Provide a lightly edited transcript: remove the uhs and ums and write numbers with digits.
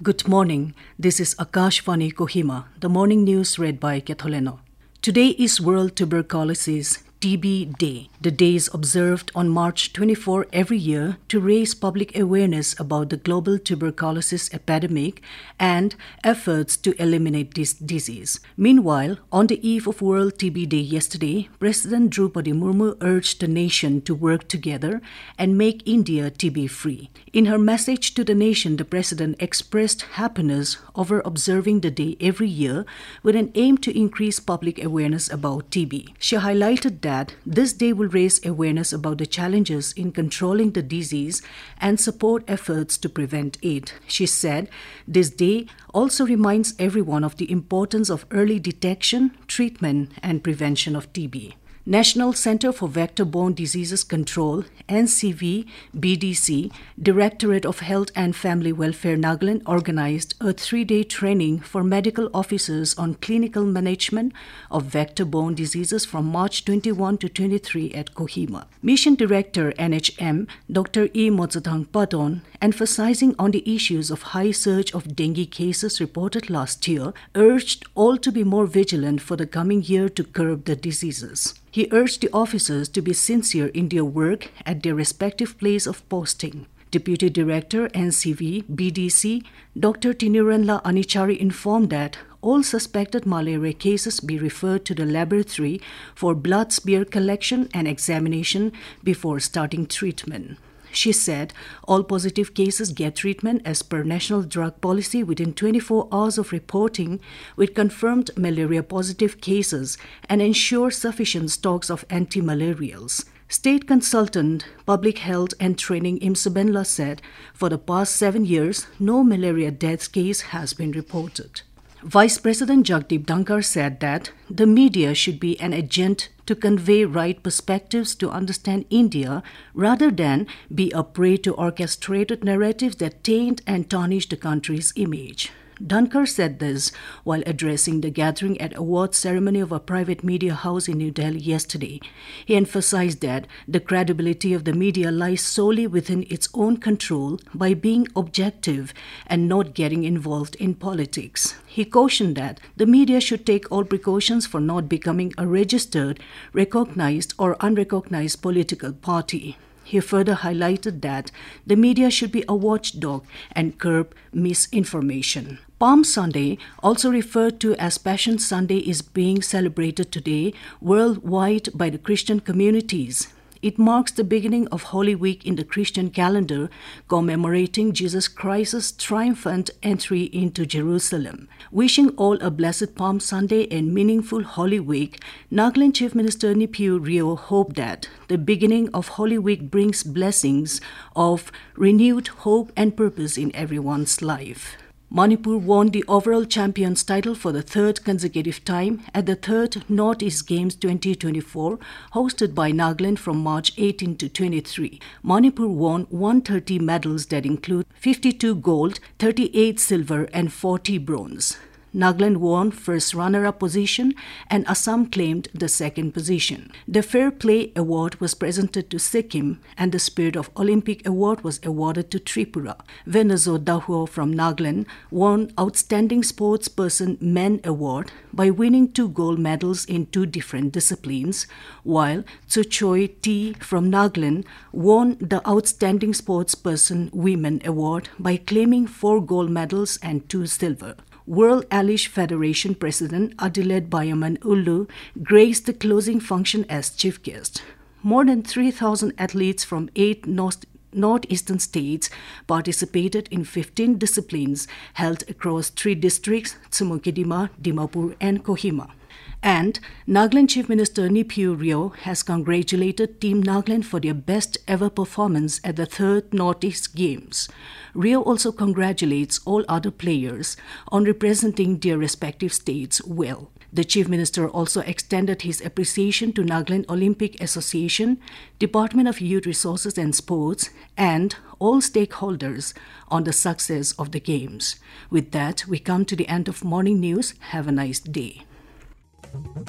Good morning. This is Akashvani Kohima, the morning news read by Ketholeno. Today is World Tuberculosis TB Day. The day is observed on March 24 every year to raise public awareness about the global tuberculosis epidemic and efforts to eliminate this disease. Meanwhile, on the eve of World TB Day yesterday, President Droupadi Murmu urged the nation to work together and make India TB-free. In her message to the nation, the President expressed happiness over observing the day every year with an aim to increase public awareness about TB. She highlighted that this day will raise awareness about the challenges in controlling the disease and support efforts to prevent it. She said, this day also reminds everyone of the importance of early detection, treatment, and prevention of TB. National Center for Vector-Borne Diseases Control, NCV-BDC, Directorate of Health and Family Welfare Nagaland organized a 3-day training for medical officers on clinical management of vector-borne diseases from March 21 to 23 at Kohima. Mission Director NHM Dr. E. Motsatang Padon, emphasizing on the issues of high surge of dengue cases reported last year, urged all to be more vigilant for the coming year to curb the diseases. He urged the officers to be sincere in their work at their respective place of posting. Deputy Director NCV BDC Dr. Tiniranla Anichari informed that all suspected malaria cases be referred to the laboratory for blood smear collection and examination before starting treatment. She said all positive cases get treatment as per National Drug Policy within 24 hours of reporting with confirmed malaria-positive cases and ensure sufficient stocks of anti-malarials. State Consultant, Public Health and Training Imsubenla said, for the past 7 years, no malaria death case has been reported. Vice President Jagdeep Dhankar said that the media should be an agent to convey right perspectives to understand India rather than be a prey to orchestrated narratives that taint and tarnish the country's image. Dhankar said this while addressing the gathering at awards ceremony of a private media house in New Delhi yesterday. He emphasized that the credibility of the media lies solely within its own control by being objective and not getting involved in politics. He cautioned that the media should take all precautions for not becoming a registered, recognized or unrecognized political party. He further highlighted that the media should be a watchdog and curb misinformation. Palm Sunday, also referred to as Passion Sunday, is being celebrated today worldwide by the Christian communities. It marks the beginning of Holy Week in the Christian calendar, commemorating Jesus Christ's triumphant entry into Jerusalem. Wishing all a blessed Palm Sunday and meaningful Holy Week, Nagaland Chief Minister Neiphiu Rio hoped that the beginning of Holy Week brings blessings of renewed hope and purpose in everyone's life. Manipur won the overall champions title for the third consecutive time at the 3rd Northeast Games 2024, hosted by Nagaland from March 18 to 23. Manipur won 130 medals that include 52 gold, 38 silver and 40 bronze. Nagaland won first runner-up position and Assam claimed the second position. The Fair Play Award was presented to Sikkim and the Spirit of Olympic Award was awarded to Tripura. Venazo Dahuo from Nagaland won Outstanding Sportsperson Men Award by winning 2 gold medals in 2 different disciplines, while Tsuchoi T from Nagaland won the Outstanding Sportsperson Women Award by claiming 4 gold medals and 2 silver. World Alish Federation President Adelaide Bayaman Ullu graced the closing function as chief guest. More than 3,000 athletes from 8 northeastern states participated in 15 disciplines held across 3 districts, Tsumukidima, Dimapur and Kohima. And Nagaland Chief Minister Neiphiu Rio has congratulated Team Nagaland for their best ever performance at the 3rd Northeast Games. Rio also congratulates all other players on representing their respective states well. The Chief Minister also extended his appreciation to Nagaland Olympic Association, Department of Youth Resources and Sports, and all stakeholders on the success of the Games. With that, we come to the end of morning news. Have a nice day.